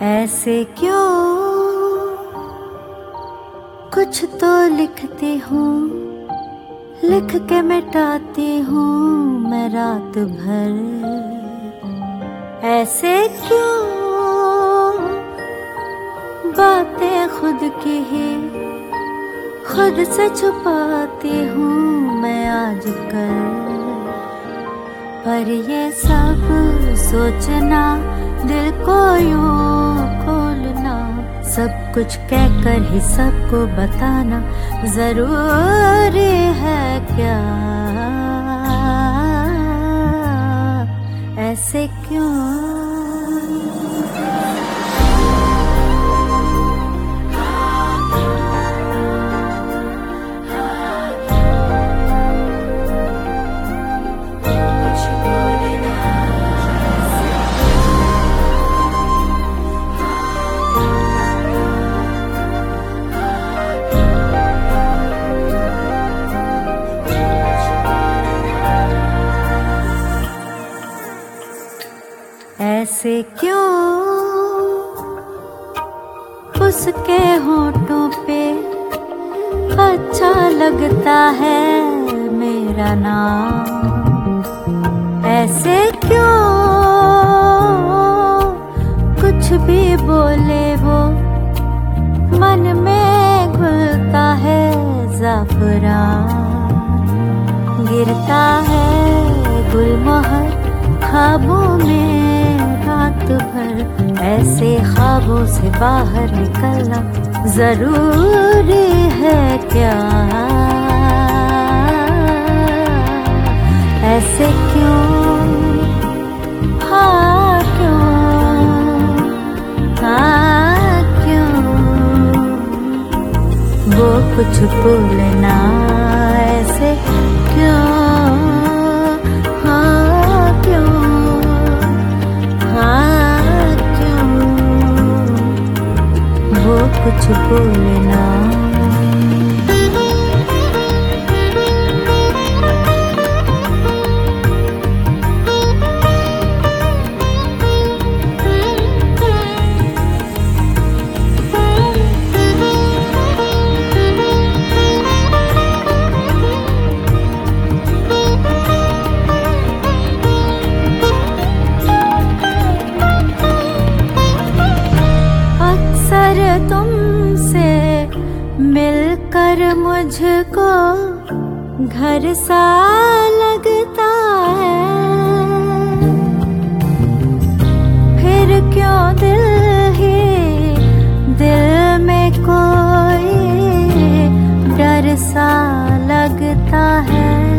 ऐसे क्यों कुछ तो लिखती हूँ, लिख के मिटाती हूँ मैं रात भर। ऐसे क्यों बातें खुद की ही खुद से छुपाती हूँ मैं आजकल। पर ये सब सोचना, दिल को यूं खोलना, सब कुछ कहकर ही सबको बताना जरूरी है क्या? ऐसे क्यों? ऐसे क्यों उसके होठों पे अच्छा लगता है मेरा नाम? ऐसे क्यों कुछ भी बोले वो मन में घुलता है ज़ाफ़रान। गिरता है गुलमोहर ख्वाबों में रात भर, ऐसे ख्वाबों से बाहर निकलना जरूरी है क्या? ऐसे क्यों? हाँ क्यों? हाँ क्यों? वो कुछ बोलना ऐसे क्यों? कुछ बोलना। तुमसे मिलकर मुझको घर सा लगता है, फिर क्यों दिल ही दिल में कोई डर सा लगता है।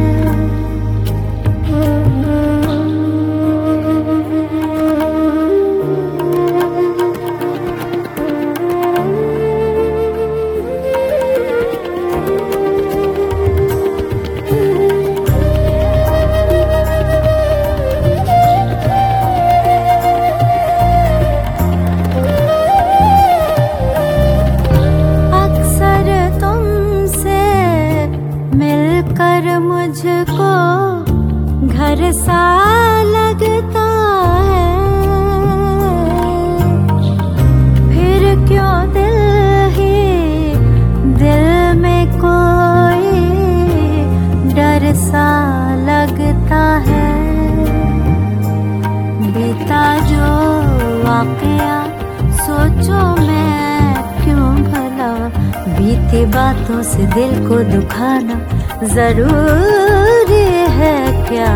मुझको घर सा लगता है, फिर क्यों दिल ही दिल में कोई डर सा लगता है। बीता जो वाकया सोचो मैं क्यों भला, बीती बातों से दिल को दुखाना जरूरी है क्या?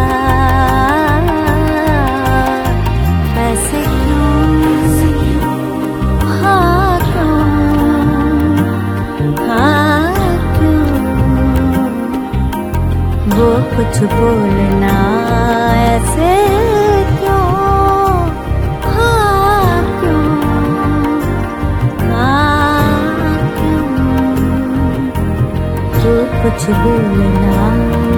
ऐसे क्यों? हाँ क्यों? हाँ क्यों? वो कुछ बोलना ऐसे क्यों? हाँ क्यों? हाँ क्यों? वो कुछ बोलना।